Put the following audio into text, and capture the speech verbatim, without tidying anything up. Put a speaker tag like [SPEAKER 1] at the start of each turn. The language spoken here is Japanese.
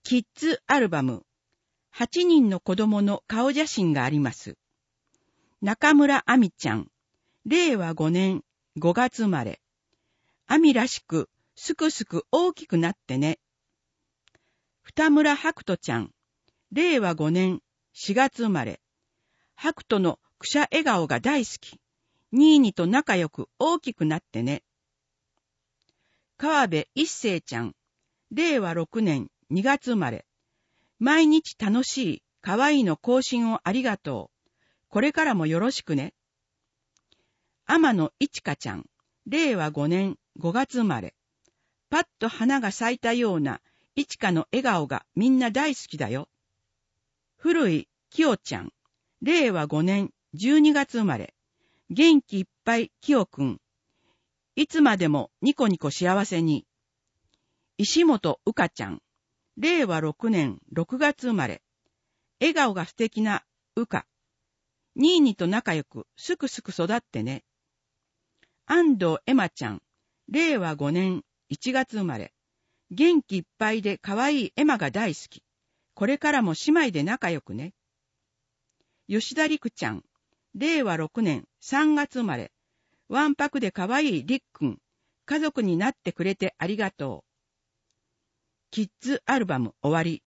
[SPEAKER 1] キッズアルバム。はちにんの子供の顔写真があります。中村亜美ちゃん。れいわごねんごがつ生まれ。亜美らしくすくすく大きくなってね。二村白人ちゃん。れいわごねんしがつ生まれ。白人のくしゃ笑顔が大好き。ニーニと仲良く大きくなってね。川辺一生ちゃん。れいわろくねんにがつ生まれ。毎日楽しい、かわいいの更新をありがとう。これからもよろしくね。天野いちかちゃん。れいわごねんごがつ生まれ。パッと花が咲いたようないちかの笑顔がみんな大好きだよ。古いきよちゃん。れいわごねんじゅうにがつ生まれ。元気いっぱいきよくん。いつまでもニコニコ幸せに。石本うかちゃん。れいわろくねんろくがつ生まれ。笑顔が素敵なうか。ニーニと仲良くすくすく育ってね。安藤エマちゃん。れいわごねんいちがつ生まれ。元気いっぱいでかわいいエマが大好き。これからも姉妹で仲良くね。吉田陸ちゃん。れいわろくねんさんがつ生まれ。わんぱくでかわいいりっくん。家族になってくれてありがとう。キッズアルバム終わり。